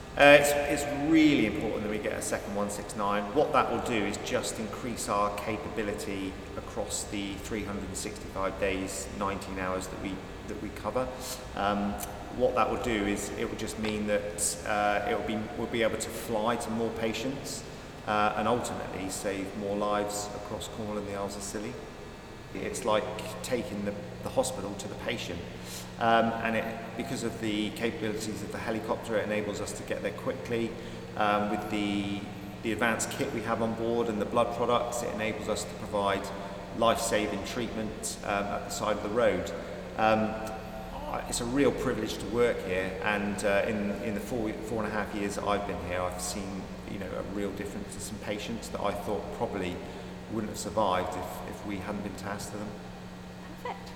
It's really important that we get a second 169. What that will do is just increase our capability across the 365 days, 19 hours that we cover. What that will do is it will just mean that we'll be able to fly to more patients and ultimately save more lives across Cornwall and the Isles of Scilly. It's like taking the hospital to the patient, because of the capabilities of the helicopter, it enables us to get there quickly. With the advanced kit we have on board and the blood products, it enables us to provide life-saving treatment at the side of the road. It's a real privilege to work here, and in the four and a half years that I've been here, I've seen a real difference to some patients that I thought probably wouldn't have survived if we hadn't been tasked with them. Perfect.